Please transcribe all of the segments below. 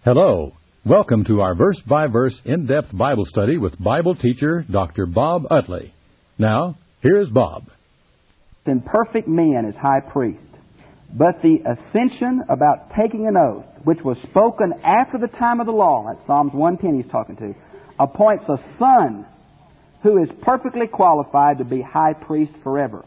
Hello. Welcome to our verse-by-verse in-depth Bible study with Bible teacher Dr. Bob Utley. Now, here's Bob. And perfect men as high priest. But the ascension about taking an oath, which was spoken after the time of the law, that's Psalms 110 he's talking to, appoints a son who is perfectly qualified to be high priest forever.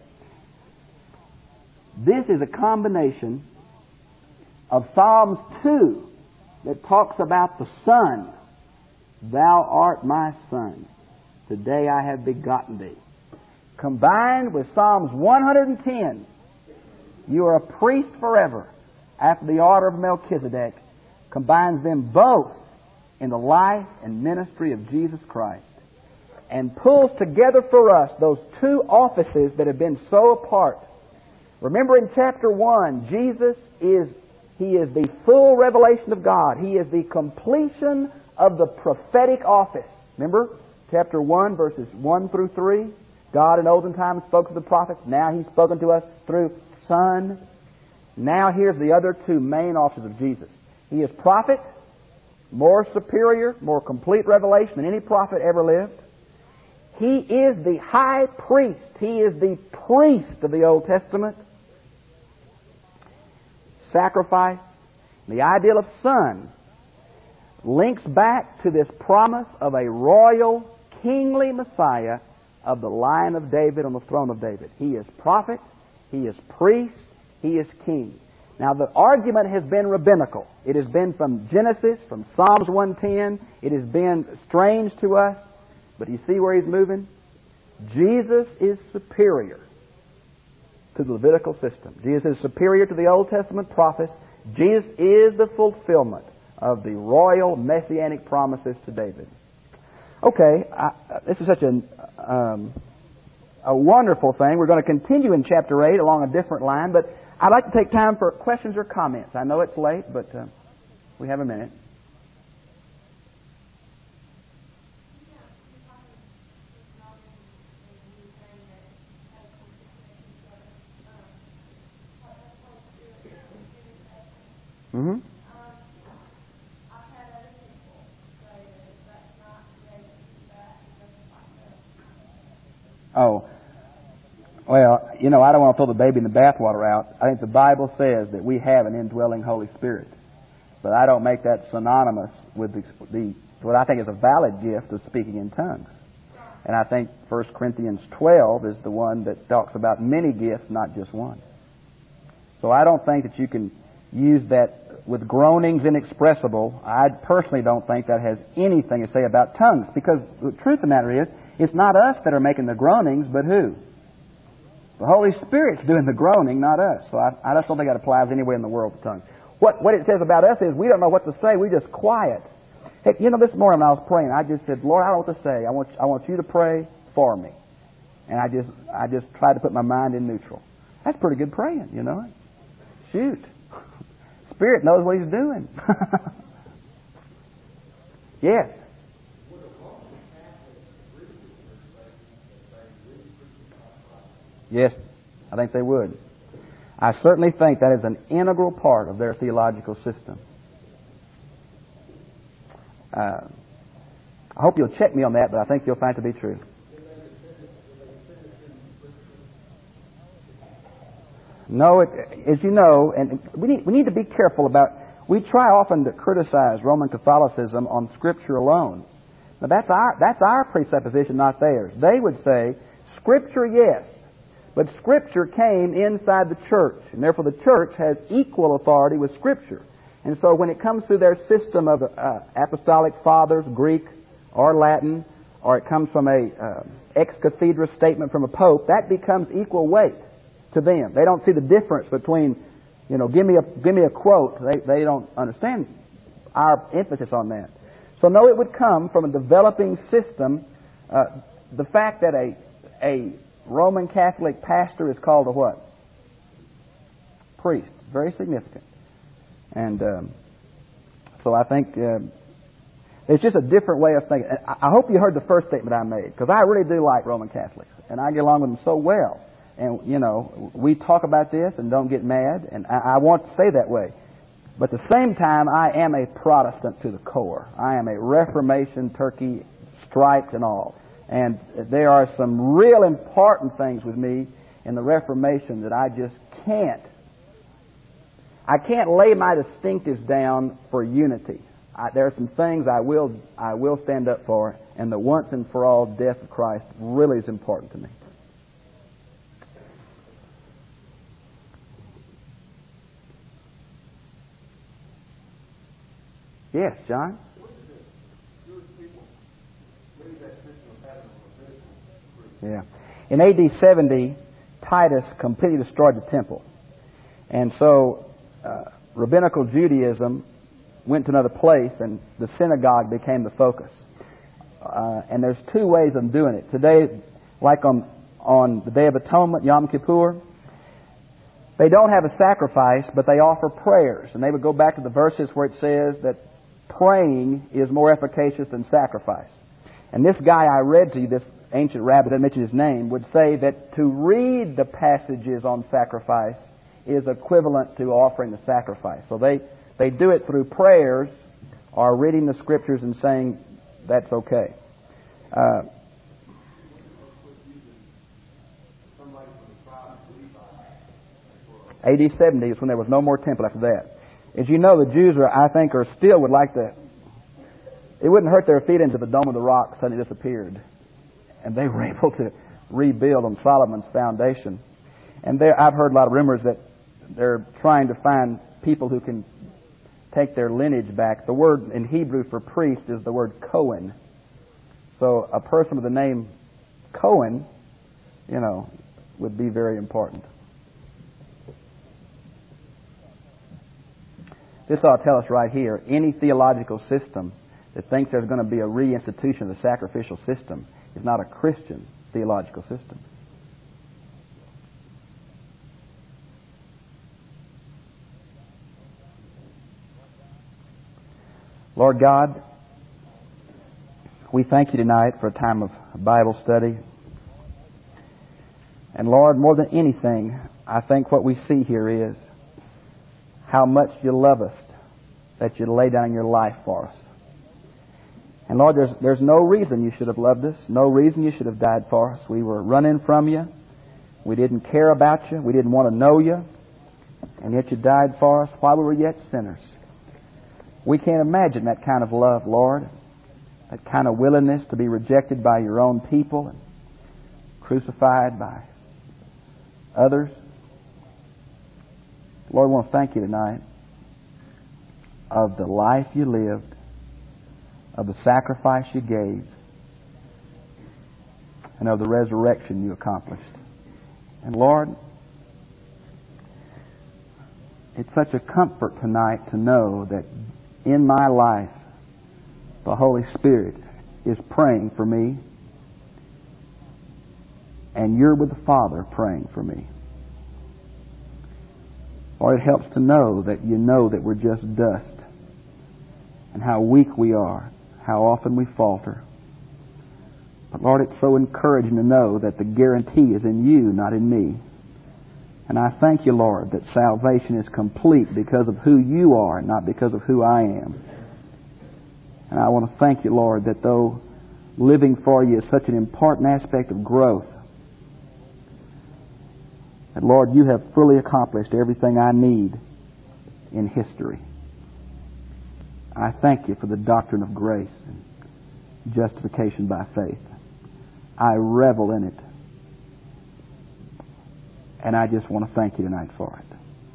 This is a combination of Psalms 2 that talks about the Son. Thou art my Son. Today I have begotten thee. Combined with Psalms 110, you are a priest forever after the order of Melchizedek, combines them both in the life and ministry of Jesus Christ, and pulls together for us those two offices that have been so apart. Remember in chapter 1, Jesus is the full revelation of God. He is the completion of the prophetic office. Remember, chapter 1, verses 1 through 3. God in olden times spoke to the prophets. Now He's spoken to us through Son. Now here's the other two main offices of Jesus. He is prophet, more superior, more complete revelation than any prophet ever lived. He is the high priest. He is the priest of the Old Testament. Sacrifice, the ideal of Son, links back to this promise of a royal, kingly Messiah of the line of David on the throne of David. He is prophet, He is priest, He is king. Now the argument has been rabbinical. It has been from Genesis, from Psalms 110. It has been strange to us. But you see where he's moving? Jesus is superior to the Levitical system. Jesus is superior to the Old Testament prophets. Jesus is the fulfillment of the royal messianic promises to David. Okay, this is such a wonderful thing. We're going to continue in chapter 8 along a different line, but I'd like to take time for questions or comments. I know it's late, but we have a minute. Mm-hmm. Oh, well, I don't want to throw the baby in the bathwater out. I think the Bible says that we have an indwelling Holy Spirit. But I don't make that synonymous with what I think is a valid gift of speaking in tongues. And I think 1 Corinthians 12 is the one that talks about many gifts, not just one. So I don't think that you can use that with groanings inexpressible. I personally don't think that has anything to say about tongues, because the truth of the matter is, it's not us that are making the groanings, but who? The Holy Spirit's doing the groaning, not us. So I just don't think that applies anywhere in the world to tongues. What it says about us is we don't know what to say. We're just quiet. Hey, this morning when I was praying, I just said, Lord, I don't know what to say. I want you to pray for me. And I just tried to put my mind in neutral. That's pretty good praying, Shoot. Spirit knows what He's doing. Yes. Yes, I think they would. I certainly think that is an integral part of their theological system. I hope you'll check me on that, but I think you'll find it to be true. No, as you know, and we need to be careful about. We try often to criticize Roman Catholicism on Scripture alone. Now that's our presupposition, not theirs. They would say Scripture, yes, but Scripture came inside the church, and therefore the church has equal authority with Scripture. And so when it comes through their system of apostolic fathers, Greek or Latin, or it comes from a ex cathedra statement from a pope, that becomes equal weight to them. They don't see the difference between, give me a quote. They don't understand our emphasis on that. So no, it would come from a developing system. The fact that a Roman Catholic pastor is called a what? Priest. Very significant. And so I think it's just a different way of thinking. I hope you heard the first statement I made, because I really do like Roman Catholics, and I get along with them so well. And, we talk about this and don't get mad, and I want to stay that way. But at the same time, I am a Protestant to the core. I am a Reformation, turkey, striped and all. And there are some real important things with me in the Reformation that I just can't. I can't lay my distinctives down for unity. There are some things I will stand up for, and the once and for all death of Christ really is important to me. Yes, John? Yeah. In AD 70, Titus completely destroyed the temple. And so rabbinical Judaism went to another place, and the synagogue became the focus. And there's two ways of doing it. Today, like on the Day of Atonement, Yom Kippur, they don't have a sacrifice, but they offer prayers. And they would go back to the verses where it says that praying is more efficacious than sacrifice. And this guy I read to you, this ancient rabbi, I didn't mention his name, would say that to read the passages on sacrifice is equivalent to offering the sacrifice. So they do it through prayers or reading the Scriptures and saying that's okay. AD 70 is when there was no more temple after that. As you know, the Jews still would like to. It wouldn't hurt their feet into the Dome of the Rock suddenly disappeared, and they were able to rebuild on Solomon's foundation. And I've heard a lot of rumors that they're trying to find people who can take their lineage back. The word in Hebrew for priest is the word Cohen. So a person with the name Cohen, would be very important. This ought to tell us right here, any theological system that thinks there's going to be a reinstitution of the sacrificial system is not a Christian theological system. Lord God, we thank you tonight for a time of Bible study. And Lord, more than anything, I think what we see here is how much you love us, that you lay down your life for us. And Lord, there's no reason you should have loved us, no reason you should have died for us. We were running from you. We didn't care about you. We didn't want to know you. And yet you died for us while we were yet sinners. We can't imagine that kind of love, Lord, that kind of willingness to be rejected by your own people and crucified by others. Lord, I want to thank you tonight of the life you lived, of the sacrifice you gave, and of the resurrection you accomplished. And Lord, it's such a comfort tonight to know that in my life, the Holy Spirit is praying for me, and you're with the Father praying for me. Or it helps to know that you know that we're just dust, and how weak we are, how often we falter. But Lord, it's so encouraging to know that the guarantee is in you, not in me. And I thank you, Lord, that salvation is complete because of who you are, not because of who I am. And I want to thank you, Lord, that though living for you is such an important aspect of growth, that, Lord, you have fully accomplished everything I need in history. I thank you for the doctrine of grace and justification by faith. I revel in it. And I just want to thank you tonight for it.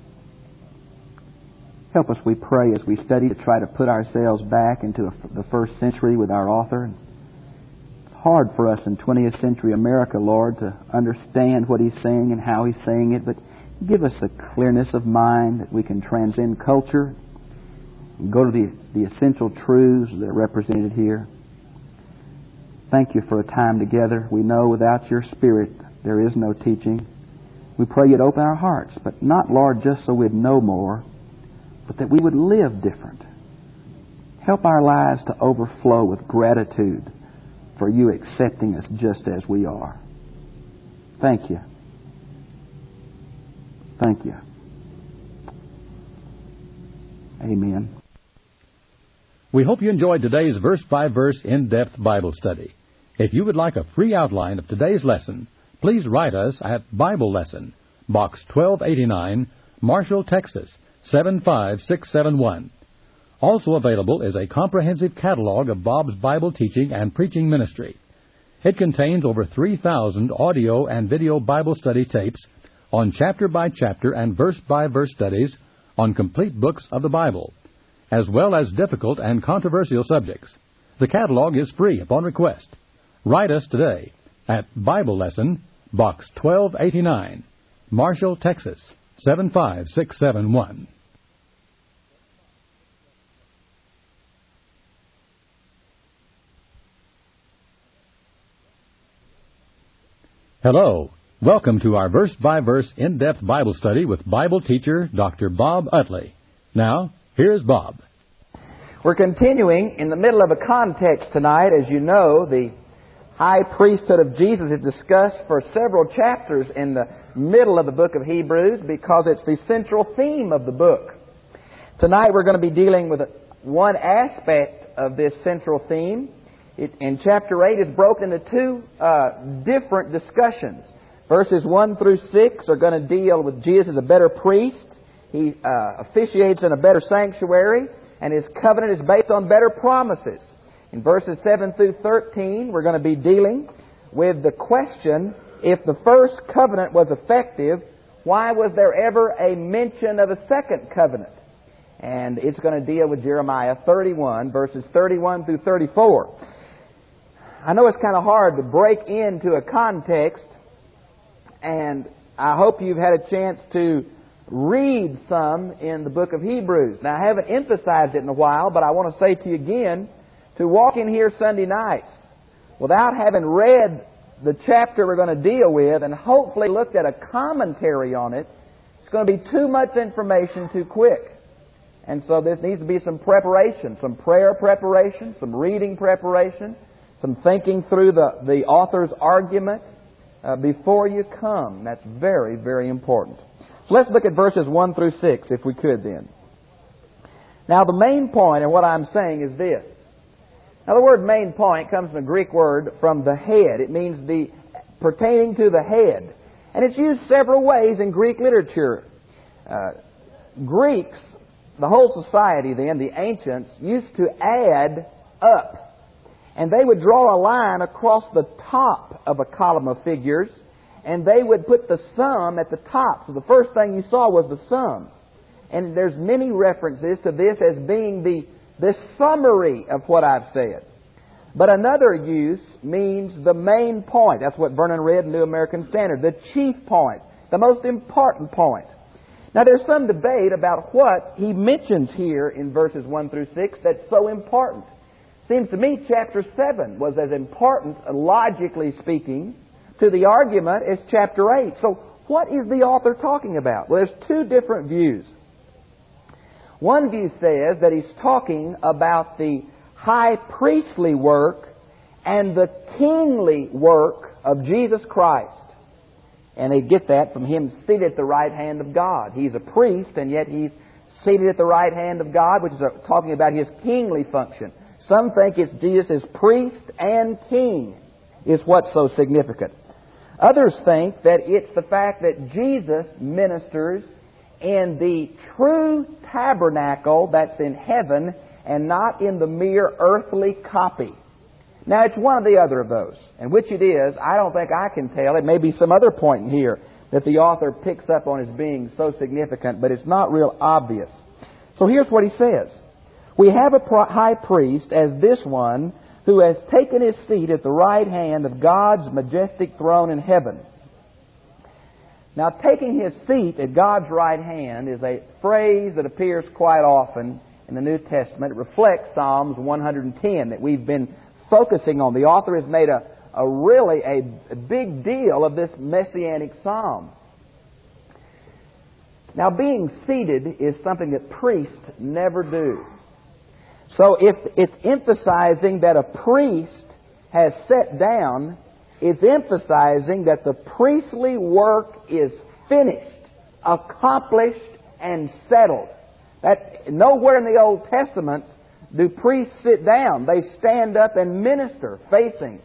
Help us, we pray, as we study to try to put ourselves back into the first century with our author. It's hard for us in 20th century America, Lord, to understand what he's saying and how he's saying it, but give us a clearness of mind that we can transcend culture and go to the essential truths that are represented here. Thank you for a time together. We know without your Spirit there is no teaching. We pray you'd open our hearts, but not, Lord, just so we'd know more, but that we would live different. Help our lives to overflow with gratitude for you accepting us just as we are. Thank you. Thank you. Amen. We hope you enjoyed today's verse-by-verse in-depth Bible study. If you would like a free outline of today's lesson, please write us at Bible Lesson, Box 1289, Marshall, Texas, 75671. Also available is a comprehensive catalog of Bob's Bible teaching and preaching ministry. It contains over 3,000 audio and video Bible study tapes on chapter-by-chapter and verse-by-verse studies on complete books of the Bible, as well as difficult and controversial subjects. The catalog is free upon request. Write us today at Bible Lesson, Box 1289, Marshall, Texas, 75671. Hello. Welcome to our verse-by-verse in-depth Bible study with Bible teacher Dr. Bob Utley. Now, here's Bob. We're continuing in the middle of a context tonight. As you know, the high priesthood of Jesus is discussed for several chapters in the middle of the book of Hebrews because it's the central theme of the book. Tonight we're going to be dealing with one aspect of this central theme. In chapter 8 is broken into two different discussions. Verses 1 through 6 are going to deal with Jesus as a better priest. He officiates in a better sanctuary, and His covenant is based on better promises. In verses 7 through 13, we're going to be dealing with the question, if the first covenant was effective, why was there ever a mention of a second covenant? And it's going to deal with Jeremiah 31, verses 31 through 34. I know it's kind of hard to break into a context, and I hope you've had a chance to read some in the book of Hebrews. Now, I haven't emphasized it in a while, but I want to say to you again, to walk in here Sunday nights without having read the chapter we're going to deal with and hopefully looked at a commentary on it, it's going to be too much information too quick. And so there needs to be some preparation, some prayer preparation, some reading preparation, some thinking through the author's argument before you come. That's very, very important. So let's look at verses 1 through 6, if we could then. Now the main point in what I'm saying is this. Now the word main point comes from a Greek word from the head. It means the pertaining to the head. And it's used several ways in Greek literature. Greeks, the whole society then, the ancients, used to add up. And they would draw a line across the top of a column of figures, and they would put the sum at the top. So the first thing you saw was the sum. And there's many references to this as being the summary of what I've said. But another use means the main point. That's what Vernon read in New American Standard. The chief point. The most important point. Now there's some debate about what he mentions here in verses 1 through 6 that's so important. Seems to me chapter 7 was as important, logically speaking, to the argument as chapter 8. So what is the author talking about? Well, there's two different views. One view says that he's talking about the high priestly work and the kingly work of Jesus Christ. And they get that from Him seated at the right hand of God. He's a priest, and yet He's seated at the right hand of God, which is talking about His kingly function. Some think it's Jesus as priest and king is what's so significant. Others think that it's the fact that Jesus ministers in the true tabernacle that's in heaven and not in the mere earthly copy. Now, it's one or the other of those. And which it is, I don't think I can tell. It may be some other point in here that the author picks up on as being so significant, but it's not real obvious. So here's what he says. We have a high priest as this one who has taken his seat at the right hand of God's majestic throne in heaven. Now, taking his seat at God's right hand is a phrase that appears quite often in the New Testament. It reflects Psalms 110 that we've been focusing on. The author has made a big deal of this messianic psalm. Now, being seated is something that priests never do. So if it's emphasizing that a priest has sat down, it's emphasizing that the priestly work is finished, accomplished, and settled. That nowhere in the Old Testament do priests sit down. They stand up and minister facing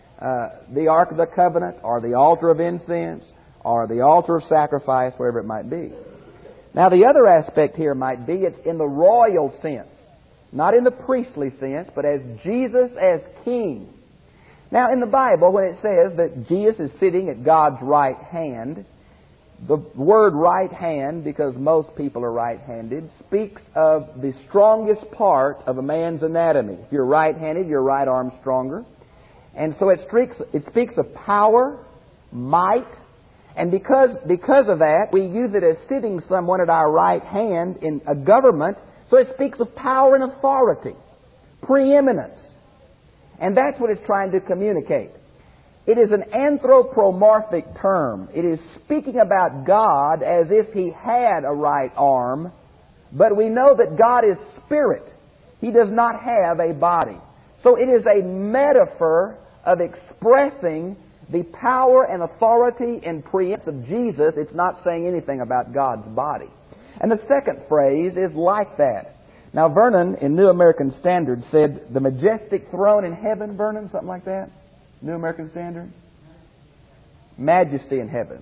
the Ark of the Covenant or the altar of incense or the altar of sacrifice, wherever it might be. Now the other aspect here might be it's in the royal sense. Not in the priestly sense, but as Jesus as King. Now in the Bible, when it says that Jesus is sitting at God's right hand, the word right hand, because most people are right-handed, speaks of the strongest part of a man's anatomy. If you're right-handed, your right arm's stronger. And so it speaks of power, might, and because of that, we use it as sitting someone at our right hand in a government, so it speaks of power and authority, preeminence. And that's what it's trying to communicate. It is an anthropomorphic term. It is speaking about God as if He had a right arm, but we know that God is spirit. He does not have a body. So it is a metaphor of expressing the power and authority and preeminence of Jesus. It's not saying anything about God's body. And the second phrase is like that. Now Vernon, in New American Standard, said, the majestic throne in heaven, Vernon, something like that? New American Standard? Majesty in heaven.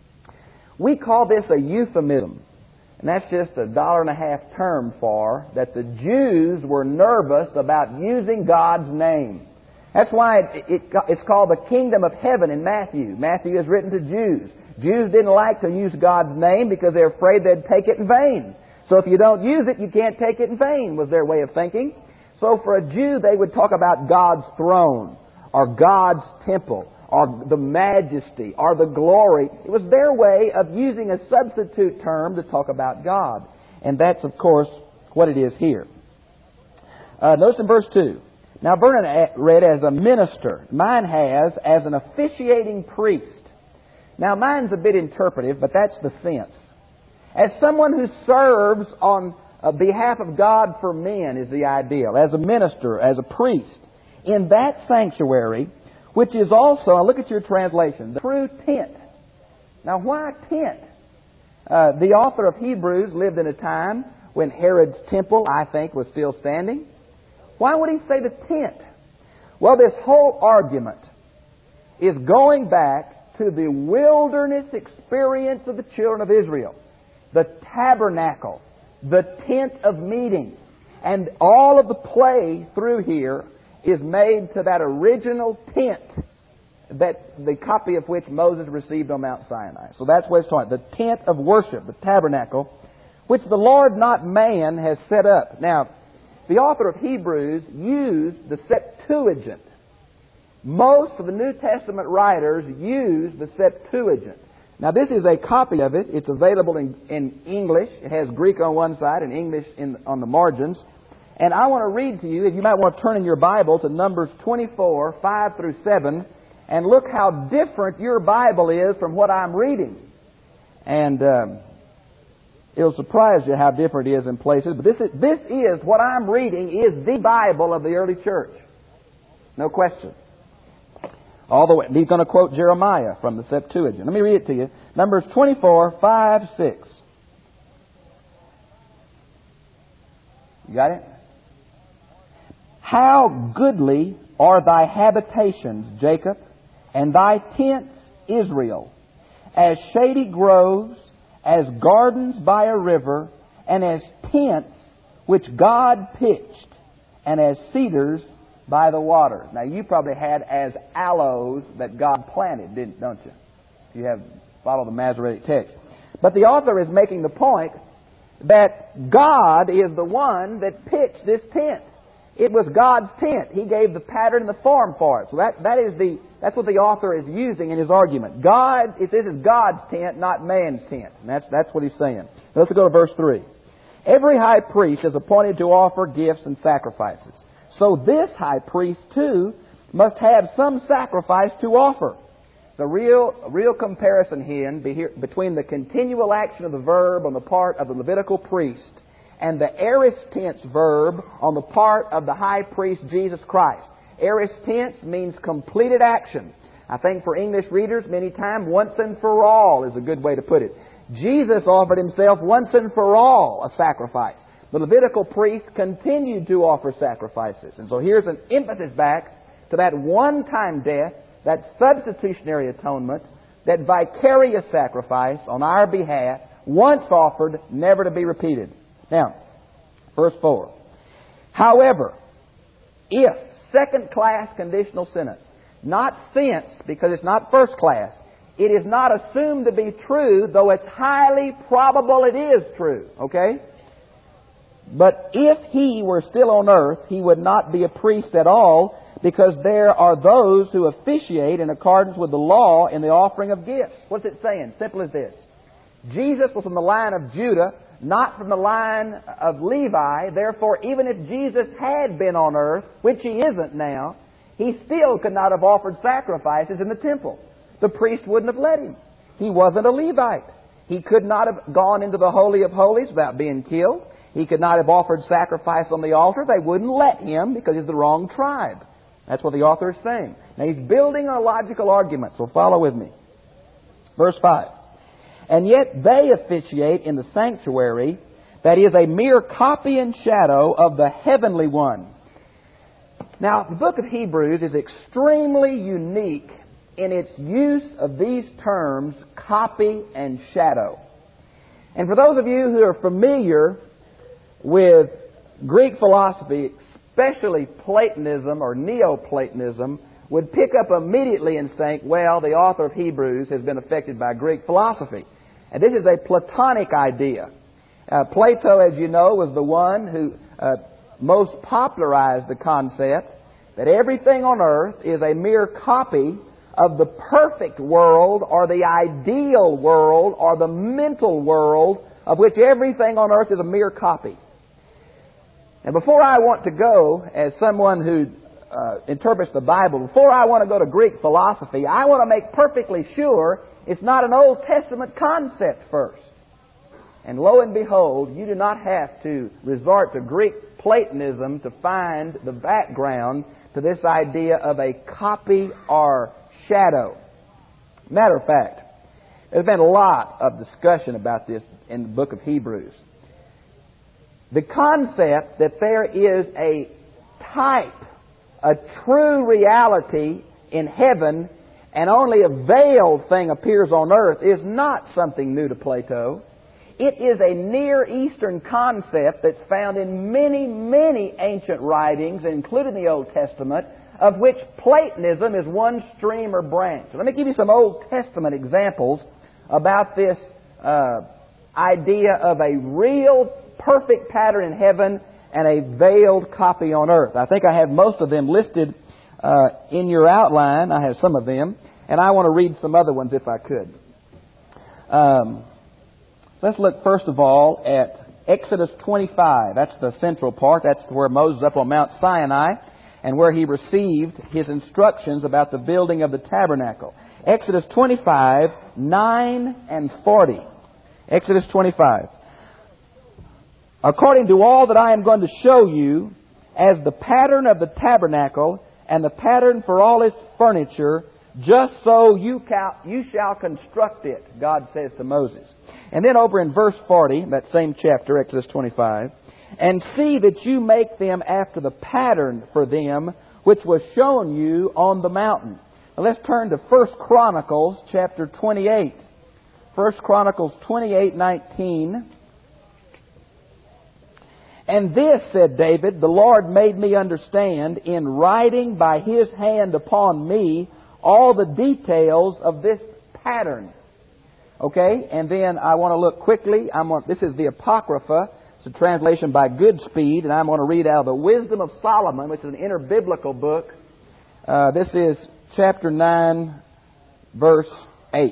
We call this a euphemism. And that's just $1.50 term for that the Jews were nervous about using God's name. That's why it's called the kingdom of heaven in Matthew. Matthew is written to Jews. Jews didn't like to use God's name because they're afraid they'd take it in vain. So if you don't use it, you can't take it in vain, was their way of thinking. So for a Jew, they would talk about God's throne, or God's temple, or the majesty, or the glory. It was their way of using a substitute term to talk about God. And that's, of course, what it is here. Notice in verse 2. Now, Vernon read as a minister. Mine has as an officiating priest. Now, mine's a bit interpretive, but that's the sense. As someone who serves on behalf of God for men is the ideal. As a minister, as a priest. In that sanctuary, which is also, now look at your translation, the true tent. Now, why tent? The author of Hebrews lived in a time when Herod's temple, I think, was still standing. Why would he say the tent? Well, this whole argument is going back to the wilderness experience of the children of Israel. The tabernacle, the tent of meeting. And all of the play through here is made to that original tent, that the copy of which Moses received on Mount Sinai. So that's what it's talking about. The tent of worship, the tabernacle, which the Lord, not man, has set up. Now, the author of Hebrews used the Septuagint. Most of the New Testament writers use the Septuagint. Now, this is a copy of it. It's available in English. It has Greek on one side and English on the margins. And I want to read to you, if you might want to turn in your Bible to Numbers 24, 5 through 7, and look how different your Bible is from what I'm reading. And it'll surprise you how different it is in places. But this is what I'm reading is the Bible of the early church. No question. All the way. He's going to quote Jeremiah from the Septuagint. Let me read it to you. Numbers 24, 5, 6. You got it? How goodly are thy habitations, Jacob, and thy tents, Israel, as shady groves, as gardens by a river, and as tents which God pitched, and as cedars by the water. Now, you probably had as aloes that God planted, don't you? If you have followed the Masoretic text. But the author is making the point that God is the one that pitched this tent. It was God's tent. He gave the pattern and the form for it. So that's what the author is using in his argument. This is God's tent, not man's tent. And that's what he's saying. Now let's go to verse 3. Every high priest is appointed to offer gifts and sacrifices. So this high priest, too, must have some sacrifice to offer. It's a real comparison here between the continual action of the verb on the part of the Levitical priest and the aorist tense verb on the part of the high priest Jesus Christ. Aorist tense means completed action. I think for English readers, many times, once and for all is a good way to put it. Jesus offered Himself once and for all a sacrifice. the Levitical priests continued to offer sacrifices. And so here's an emphasis back to that one-time death, that substitutionary atonement, that vicarious sacrifice on our behalf, once offered, never to be repeated. Now, verse 4. However, if second-class conditional sentence, not since, because it's not first class, it is not assumed to be true, though it's highly probable it is true. Okay? But if he were still on earth, he would not be a priest at all, because there are those who officiate in accordance with the law in the offering of gifts. What's it saying? Simple as this. Jesus was from the line of Judah, not from the line of Levi. Therefore, even if Jesus had been on earth, which he isn't now, he still could not have offered sacrifices in the temple. The priest wouldn't have let him. He wasn't a Levite. He could not have gone into the Holy of Holies without being killed. He could not have offered sacrifice on the altar. They wouldn't let him because he's the wrong tribe. That's what the author is saying. Now he's building a logical argument, so follow with me. Verse 5. And yet they officiate in the sanctuary that is a mere copy and shadow of the heavenly one. Now, the book of Hebrews is extremely unique in its use of these terms, copy and shadow. And for those of you who are familiar with Greek philosophy, especially Platonism or Neoplatonism, would pick up immediately and think, well, the author of Hebrews has been affected by Greek philosophy. And this is a Platonic idea. Plato, as you know, was the one who most popularized the concept that everything on earth is a mere copy of the perfect world or the ideal world or the mental world of which everything on earth is a mere copy. And before I want to go, as someone who interprets the Bible, before I want to go to Greek philosophy, I want to make perfectly sure it's not an Old Testament concept first. And lo and behold, you do not have to resort to Greek Platonism to find the background to this idea of a copy or shadow. Matter of fact, there's been a lot of discussion about this in the book of Hebrews. The concept that there is a type, a true reality in heaven, and only a veiled thing appears on earth is not something new to Plato. It is a Near Eastern concept that's found in many, many ancient writings, including the Old Testament, of which Platonism is one stream or branch. Let me give you some Old Testament examples about this idea of a real perfect pattern in heaven and a veiled copy on earth. I think I have most of them listed in your outline. I have some of them, and I want to read some other ones if I could. Let's look first of all at Exodus 25. That's the central part. That's where Moses up on Mount Sinai and where he received his instructions about the building of the tabernacle. Exodus 25, 9 and 40. Exodus 25. According to all that I am going to show you, as the pattern of the tabernacle and the pattern for all its furniture, just so you shall construct it, God says to Moses. And then over in verse 40, that same chapter, Exodus 25, and see that you make them after the pattern for them which was shown you on the mountain. Now let's turn to 1 Chronicles chapter 28. 1 Chronicles 28:19. And this, said David, the Lord made me understand in writing by His hand upon me all the details of this pattern. Okay, and then I want to look quickly. This is the Apocrypha. It's a translation by Goodspeed, and I'm going to read out of the Wisdom of Solomon, which is an interbiblical book. This is chapter 9, verse 8.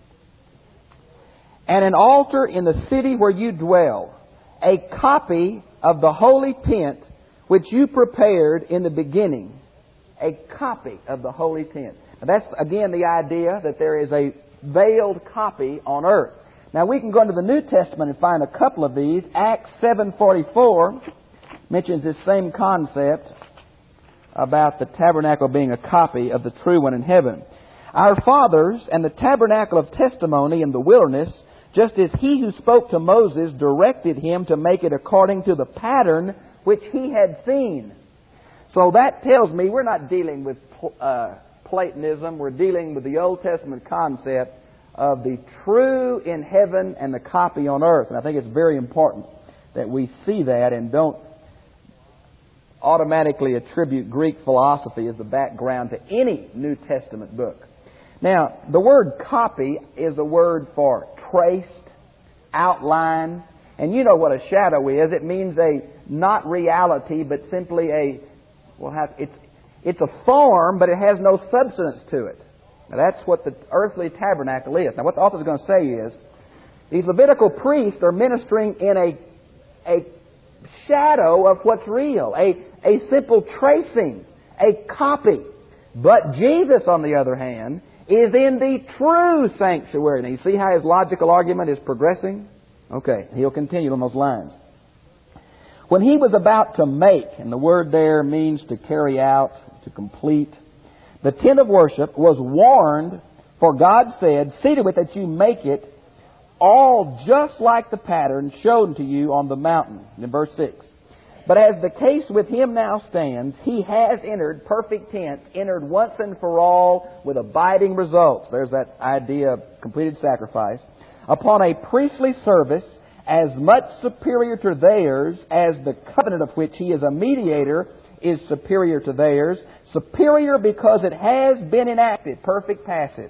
And an altar in the city where you dwell, a copy of the holy tent which you prepared in the beginning. A copy of the holy tent. Now that's again the idea that there is a veiled copy on earth. Now we can go into the New Testament and find a couple of these. Acts 7:44 mentions this same concept about the tabernacle being a copy of the true one in heaven. Our fathers and the tabernacle of testimony in the wilderness just as he who spoke to Moses directed him to make it according to the pattern which he had seen. So that tells me we're not dealing with Platonism. We're dealing with the Old Testament concept of the true in heaven and the copy on earth. And I think it's very important that we see that and don't automatically attribute Greek philosophy as the background to any New Testament book. Now, the word copy is a word for traced, outline, and you know what a shadow is. It means a not reality, but simply it's a form, but it has no substance to it. Now, that's what the earthly tabernacle is. Now, what the author is going to say is, these Levitical priests are ministering in a shadow of what's real, a simple tracing, a copy. But Jesus, on the other hand, is in the true sanctuary. Now, you see how his logical argument is progressing? Okay, he'll continue on those lines. When he was about to make, and the word there means to carry out, to complete, the tent of worship was warned, for God said, see to it that you make it all just like the pattern shown to you on the mountain. In verse 6. But as the case with him now stands, he has entered, perfect tense, entered once and for all with abiding results. There's that idea of completed sacrifice. Upon a priestly service as much superior to theirs as the covenant of which he is a mediator is superior to theirs. Superior because it has been enacted, perfect passive,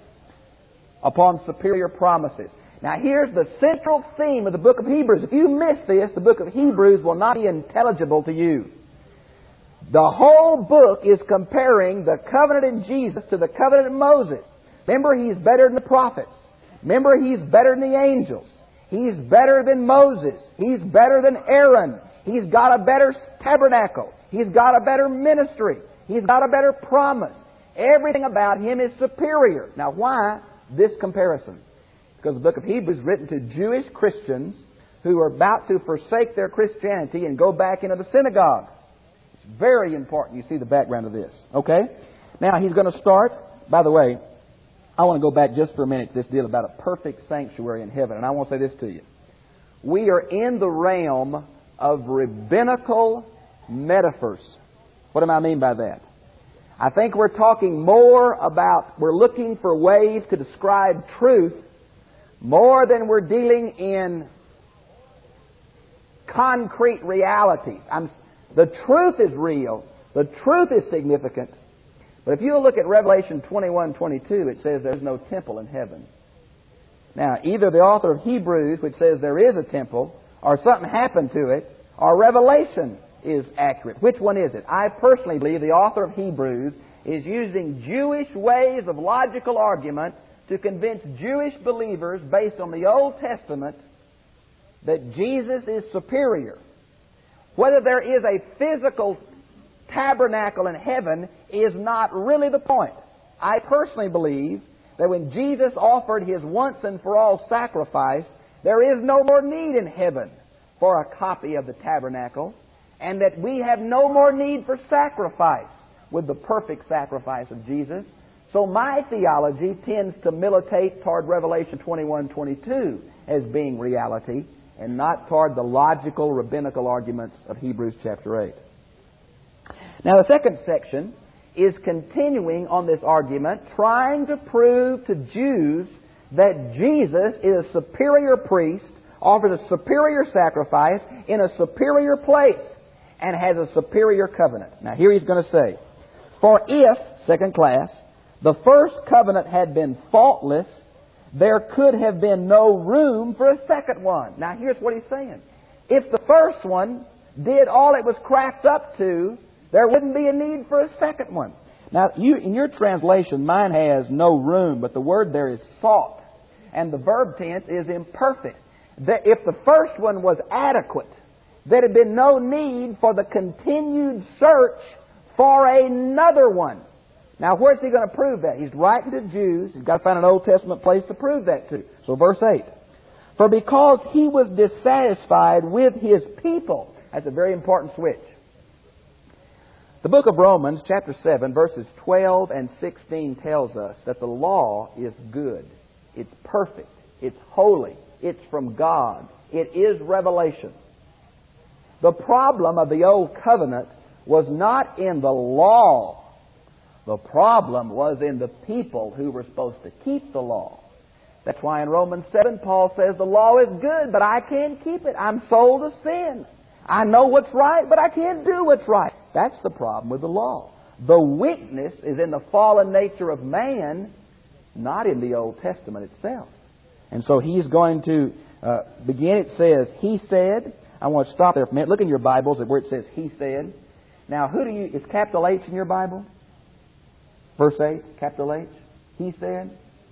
upon superior promises. Now here's the central theme of the book of Hebrews. If you miss this, the book of Hebrews will not be intelligible to you. The whole book is comparing the covenant in Jesus to the covenant in Moses. Remember, he's better than the prophets. Remember, he's better than the angels. He's better than Moses. He's better than Aaron. He's got a better tabernacle. He's got a better ministry. He's got a better promise. Everything about him is superior. Now why this comparison? Because the book of Hebrews is written to Jewish Christians who are about to forsake their Christianity and go back into the synagogue. It's very important you see the background of this. Okay? Now he's going to start. By the way, I want to go back just for a minute to this deal about a perfect sanctuary in heaven. And I want to say this to you. We are in the realm of rabbinical metaphors. What do I mean by that? I think we're talking more about, we're looking for ways to describe truth more than we're dealing in concrete realities. The truth is real. The truth is significant. But if you look at Revelation 21:22, it says there's no temple in heaven. Now, either the author of Hebrews, which says there is a temple, or something happened to it, or Revelation is accurate. Which one is it? I personally believe the author of Hebrews is using Jewish ways of logical argument to convince Jewish believers based on the Old Testament that Jesus is superior. Whether there is a physical tabernacle in heaven is not really the point. I personally believe that when Jesus offered his once and for all sacrifice, there is no more need in heaven for a copy of the tabernacle, and that we have no more need for sacrifice with the perfect sacrifice of Jesus. So my theology tends to militate toward Revelation 21:22 as being reality, and not toward the logical rabbinical arguments of Hebrews chapter 8. Now the second section is continuing on this argument, trying to prove to Jews that Jesus is a superior priest, offers a superior sacrifice in a superior place, and has a superior covenant. Now here he's going to say, for if, second class, the first covenant had been faultless, there could have been no room for a second one. Now here's what he's saying. If the first one did all it was cracked up to, there wouldn't be a need for a second one. Now, in your translation, mine has no room, but the word there is sought, and the verb tense is imperfect. That if the first one was adequate, there had been no need for the continued search for another one. Now, where's he going to prove that? He's writing to Jews. He's got to find an Old Testament place to prove that to. So, verse 8. For because he was dissatisfied with his people. That's a very important switch. The book of Romans, chapter 7, verses 12 and 16 tells us that the law is good. It's perfect. It's holy. It's from God. It is revelation. The problem of the Old Covenant was not in the law. The problem was in the people who were supposed to keep the law. That's why in Romans 7, Paul says, the law is good, but I can't keep it. I'm sold to sin. I know what's right, but I can't do what's right. That's the problem with the law. The weakness is in the fallen nature of man, not in the Old Testament itself. And so he's going to begin. It says, He said. I want to stop there for a minute. Look in your Bibles at where it says, He said. Now, is capital H in your Bible? Verse 8, capital H. He said.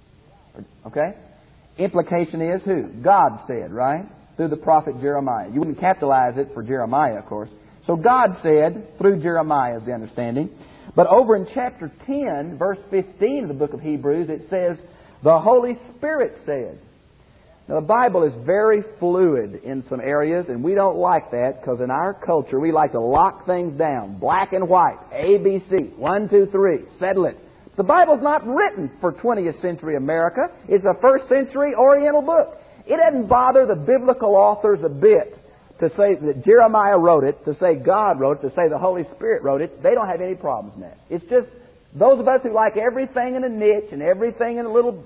Okay? Implication is who? God said, right? Through the prophet Jeremiah. You wouldn't capitalize it for Jeremiah, of course. So God said, through Jeremiah is the understanding. But over in chapter 10, verse 15 of the book of Hebrews, it says, the Holy Spirit said. Now, the Bible is very fluid in some areas, and we don't like that because in our culture we like to lock things down. Black and white. A, B, C. 1, 2, 3. Settle it. The Bible's not written for 20th century America. It's a first century Oriental book. It doesn't bother the biblical authors a bit to say that Jeremiah wrote it, to say God wrote it, to say the Holy Spirit wrote it. They don't have any problems in that. It's just those of us who like everything in a niche and everything in a little,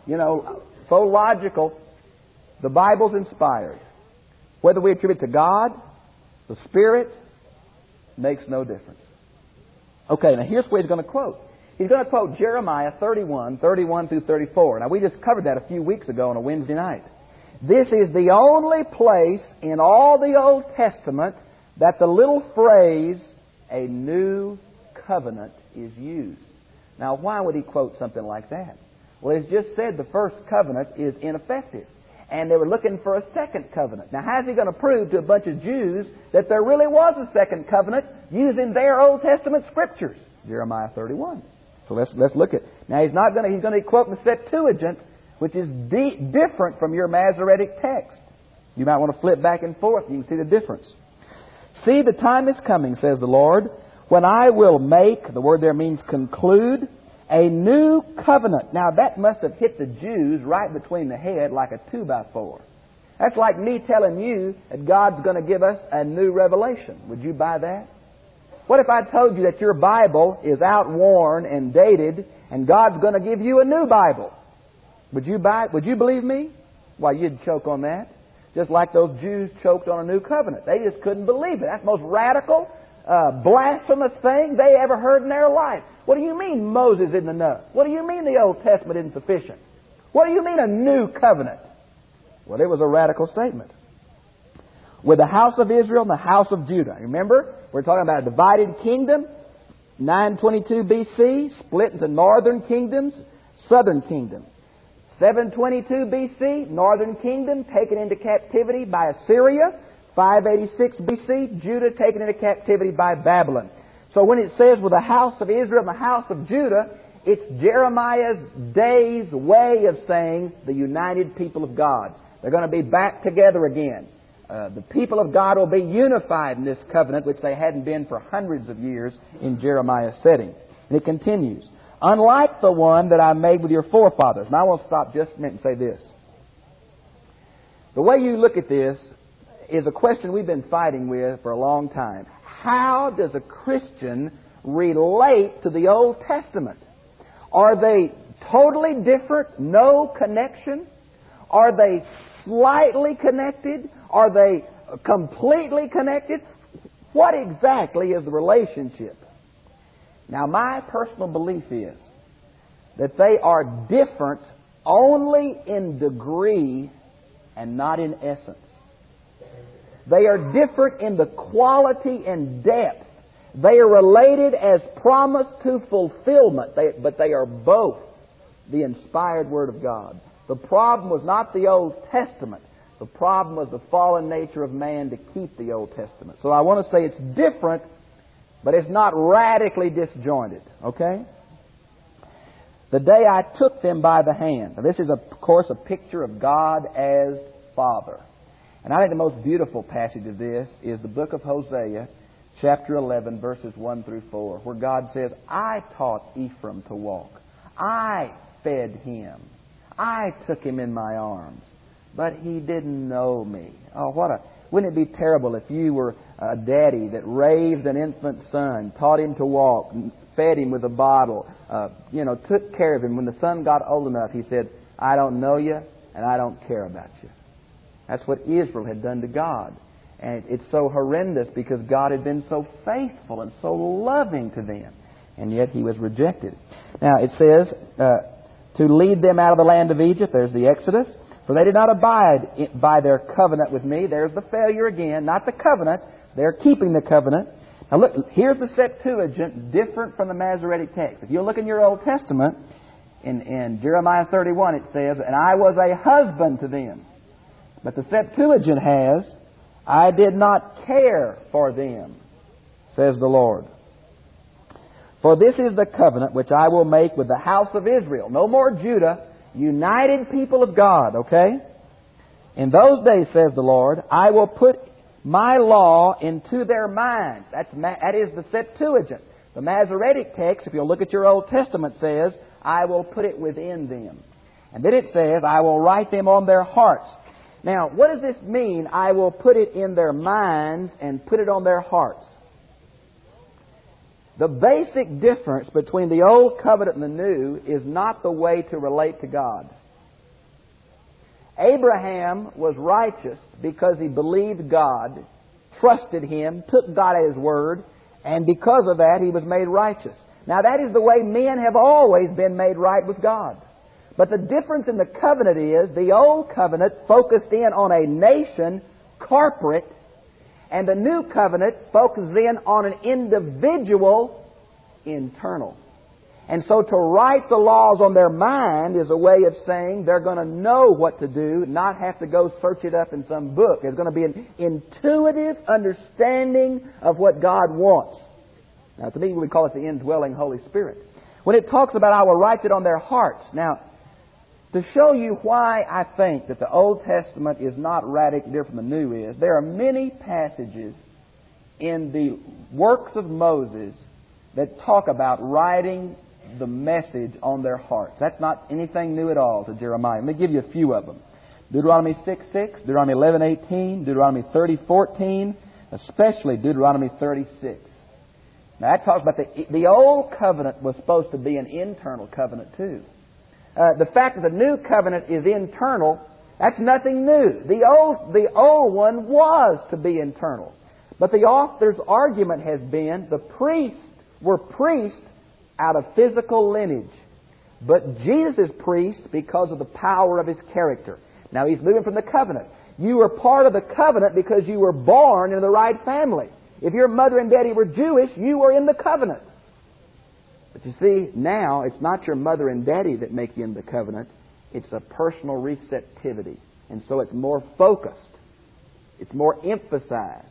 so logical. The Bible's inspired. Whether we attribute it to God, the Spirit, makes no difference. Okay, now here's where he's going to quote. He's going to quote Jeremiah 31 through 34. Now, we just covered that a few weeks ago on a Wednesday night. This is the only place in all the Old Testament that the little phrase, a new covenant, is used. Now, why would he quote something like that? Well, he's just said the first covenant is ineffective. And they were looking for a second covenant. Now, how's he going to prove to a bunch of Jews that there really was a second covenant using their Old Testament scriptures? Jeremiah 31. So let's look at it. Now, he's going to quote the Septuagint, which is different from your Masoretic text. You might want to flip back and forth. You can see the difference. See, the time is coming, says the Lord, when I will make, the word there means conclude, a new covenant. Now, that must have hit the Jews right between the head like a 2x4. That's like me telling you that God's going to give us a new revelation. Would you buy that? What if I told you that your Bible is outworn and dated and God's going to give you a new Bible? Would you buy it? Would you believe me? Why, you'd choke on that. Just like those Jews choked on a new covenant. They just couldn't believe it. That's the most radical, blasphemous thing they ever heard in their life. What do you mean Moses isn't enough? What do you mean the Old Testament isn't sufficient? What do you mean a new covenant? Well, it was a radical statement. With the house of Israel and the house of Judah. Remember, we're talking about a divided kingdom. 922 BC, split into northern kingdoms, southern kingdom. 722 BC, northern kingdom taken into captivity by Assyria. 586 BC, Judah taken into captivity by Babylon. So when it says with the house of Israel and the house of Judah, it's Jeremiah's day's way of saying the united people of God. They're going to be back together again. The people of God will be unified in this covenant, which they hadn't been for hundreds of years in Jeremiah's setting. And it continues. Unlike the one that I made with your forefathers. Now I want to stop just a minute and say this. The way you look at this is a question we've been fighting with for a long time. How does a Christian relate to the Old Testament? Are they totally different? No connection? Are they slightly connected? Are they completely connected? What exactly is the relationship? Now, my personal belief is that they are different only in degree and not in essence. They are different in the quality and depth. They are related as promise to fulfillment, but they are both the inspired Word of God. The problem was not the Old Testament. The problem was the fallen nature of man to keep the Old Testament. So I want to say it's different, but it's not radically disjointed. Okay? The day I took them by the hand. Now, this is, of course, a picture of God as Father. And I think the most beautiful passage of this is the book of Hosea, chapter 11, verses 1 through 4, where God says, I taught Ephraim to walk. I fed him. I took him in my arms. but he didn't know me. Oh, wouldn't it be terrible if you were a daddy that raised an infant son, taught him to walk, fed him with a bottle, took care of him. When the son got old enough, he said, I don't know you and I don't care about you. That's what Israel had done to God. And it's so horrendous because God had been so faithful and so loving to them. And yet He was rejected. Now it says, to lead them out of the land of Egypt, there's the Exodus. For they did not abide by their covenant with me. There's the failure again, not the covenant. They're keeping the covenant. Now look, here's the Septuagint, different from the Masoretic text. If you look in your Old Testament, in Jeremiah 31 it says, and I was a husband to them. But the Septuagint has, I did not care for them, says the Lord. For this is the covenant which I will make with the house of Israel. No more Judah, united people of God, okay? In those days, says the Lord, I will put my law into their minds. That is the Septuagint. The Masoretic text, if you'll look at your Old Testament, says, I will put it within them. And then it says, I will write them on their hearts. Now, what does this mean? I will put it in their minds and put it on their hearts. The basic difference between the Old Covenant and the New is not the way to relate to God. Abraham was righteous because he believed God, trusted Him, took God at His word, and because of that he was made righteous. Now that is the way men have always been made right with God. But the difference in the covenant is the Old Covenant focused in on a nation, corporate, and the New Covenant focuses in on an individual, internal. And so to write the laws on their mind is a way of saying they're going to know what to do, not have to go search it up in some book. There's going to be an intuitive understanding of what God wants. Now, to me, we call it the indwelling Holy Spirit. When it talks about I will write it on their hearts. Now, to show you why I think that the Old Testament is not radically different from the New is, there are many passages in the works of Moses that talk about writing the message on their hearts. That's not anything new at all to Jeremiah. Let me give you a few of them. Deuteronomy 6:6, Deuteronomy 11:18, Deuteronomy 30:14, especially Deuteronomy 36. Now that talks about the Old Covenant was supposed to be an internal covenant too. The fact that the New Covenant is internal, that's nothing new. The old one was to be internal. But the author's argument has been the priests were priests out of physical lineage. But Jesus is priest because of the power of His character. Now He's moving from the covenant. You were part of the covenant because you were born in the right family. If your mother and daddy were Jewish, you were in the covenant. But you see, now it's not your mother and daddy that make you in the covenant. It's a personal receptivity. And so it's more focused. It's more emphasized.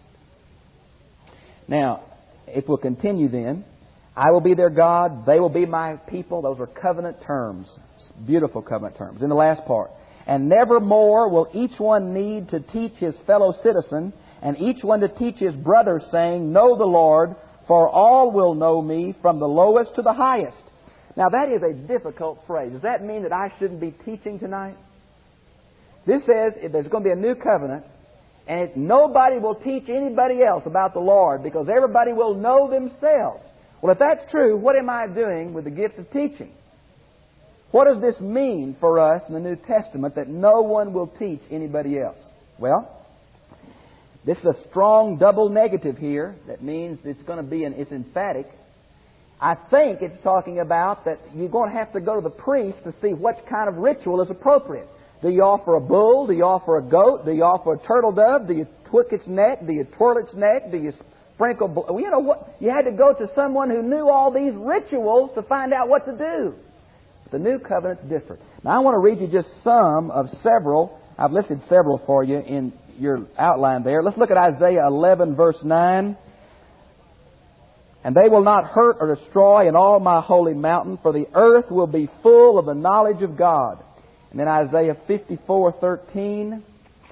Now, if we'll continue then, I will be their God, they will be my people. Those are covenant terms. Beautiful covenant terms. In the last part. And nevermore will each one need to teach his fellow citizen, and each one to teach his brother, saying, Know the Lord, for all will know me, from the lowest to the highest. Now that is a difficult phrase. Does that mean that I shouldn't be teaching tonight? This says there's going to be a new covenant, and nobody will teach anybody else about the Lord, because everybody will know themselves. Well, if that's true, what am I doing with the gift of teaching? What does this mean for us in the New Testament that no one will teach anybody else? Well, this is a strong double negative here. That means it's going to be it's emphatic. I think it's talking about that you're going to have to go to the priest to see what kind of ritual is appropriate. Do you offer a bull? Do you offer a goat? Do you offer a turtle dove? Do you twick its neck? Do you twirl its neck? Do you sprinkle blood? You know what? You had to go to someone who knew all these rituals to find out what to do. But the New Covenant's different. Now I want to read you just some of several. I've listed several for you in your outline there. Let's look at Isaiah 11, verse 9. And they will not hurt or destroy in all my holy mountain, for the earth will be full of the knowledge of God. And then Isaiah 54:13,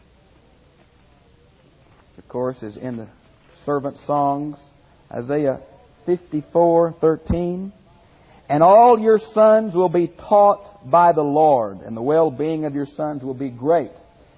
of course, is in the servant songs. Isaiah 54:13. And all your sons will be taught by the Lord, and the well-being of your sons will be great.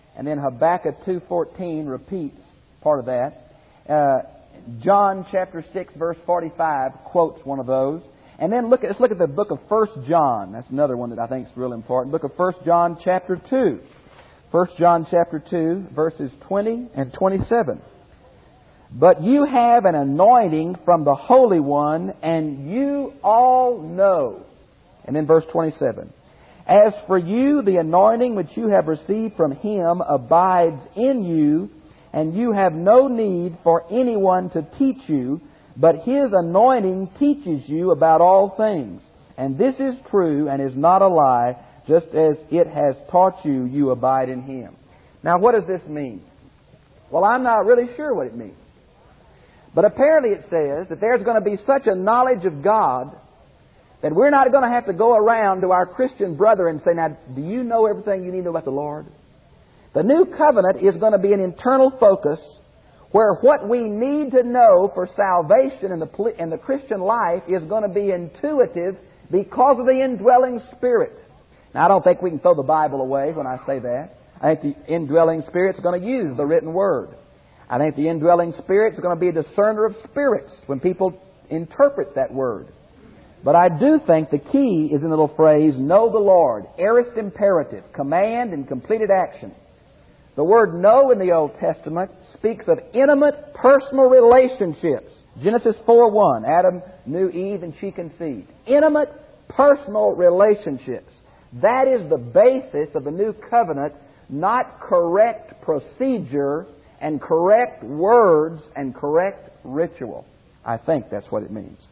And then Habakkuk 2:14 repeats part of that. John chapter 6 verse 45 quotes one of those. And then let's look at the book of 1 John. That's another one that I think is really important. Book of 1 John chapter 2. 1 John chapter 2 verses 20 and 27. But you have an anointing from the Holy One, and you all know. And then verse 27. As for you, the anointing which you have received from Him abides in you, and you have no need for anyone to teach you, but His anointing teaches you about all things. And this is true and is not a lie, just as it has taught you, you abide in Him. Now, what does this mean? Well, I'm not really sure what it means. But apparently it says that there's going to be such a knowledge of God that we're not going to have to go around to our Christian brother and say, now, do you know everything you need to know about the Lord? The new covenant is going to be an internal focus where what we need to know for salvation in the Christian life is going to be intuitive because of the indwelling Spirit. Now, I don't think we can throw the Bible away when I say that. I think the indwelling Spirit is going to use the written Word. I think the indwelling Spirit is going to be a discerner of spirits when people interpret that Word. But I do think the key is in the little phrase, know the Lord, aorist imperative, command and completed action. The word know in the Old Testament speaks of intimate personal relationships. Genesis 4:1, Adam knew Eve and she conceived. Intimate personal relationships. That is the basis of the new covenant, not correct procedure and correct words and correct ritual. I think that's what it means.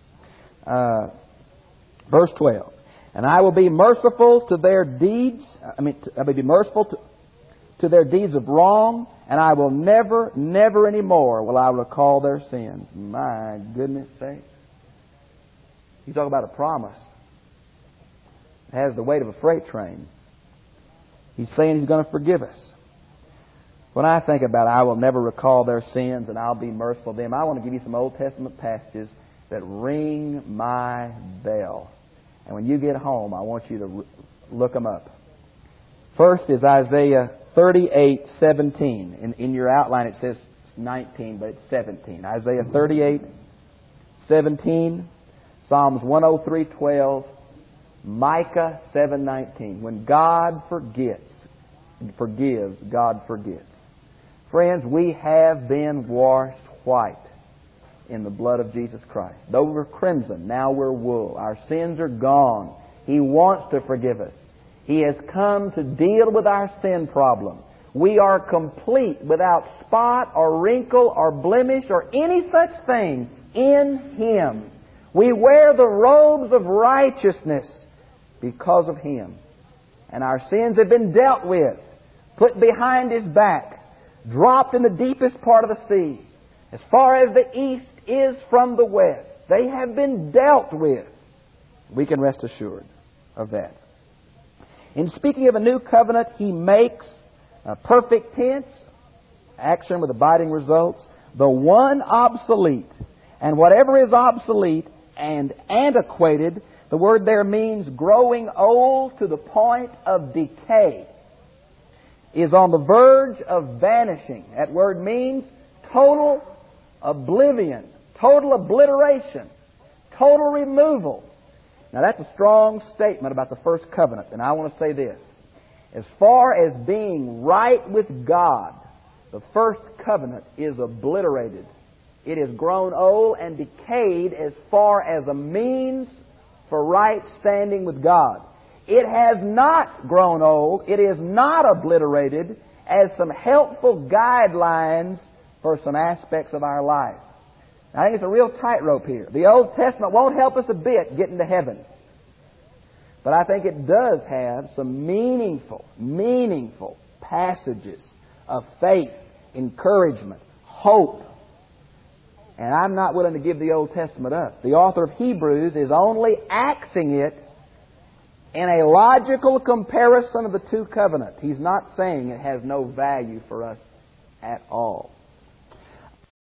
Verse 12. And I will be merciful to their deeds. I will be merciful to their deeds of wrong, and I will never anymore will I recall their sins. My goodness sake. You talk about a promise. It has the weight of a freight train. He's saying He's going to forgive us. When I think about I will never recall their sins and I'll be merciful to them, I want to give you some Old Testament passages that ring my bell. And when you get home, I want you to look them up. First is Isaiah 38:17. In your outline it says 19, but it's 17. Isaiah 38:17, Psalms 103:12, Micah 7:19. When God forgives, God forgets. Friends, we have been washed white in the blood of Jesus Christ. Though we're crimson, now we're wool. Our sins are gone. He wants to forgive us. He has come to deal with our sin problem. We are complete without spot or wrinkle or blemish or any such thing in Him. We wear the robes of righteousness because of Him. And our sins have been dealt with, put behind His back, dropped in the deepest part of the sea. As far as the east is from the west, they have been dealt with. We can rest assured of that. In speaking of a new covenant, He makes a perfect tense, action with abiding results, the one obsolete. And whatever is obsolete and antiquated, the word there means growing old to the point of decay, is on the verge of vanishing. That word means total oblivion, total obliteration, total removal. Now that's a strong statement about the first covenant, and I want to say this. As far as being right with God, the first covenant is obliterated. It is grown old and decayed as far as a means for right standing with God. It has not grown old. It is not obliterated as some helpful guidelines for some aspects of our life. I think it's a real tightrope here. The Old Testament won't help us a bit getting to heaven. But I think it does have some meaningful passages of faith, encouragement, hope. And I'm not willing to give the Old Testament up. The author of Hebrews is only axing it in a logical comparison of the two covenants. He's not saying it has no value for us at all.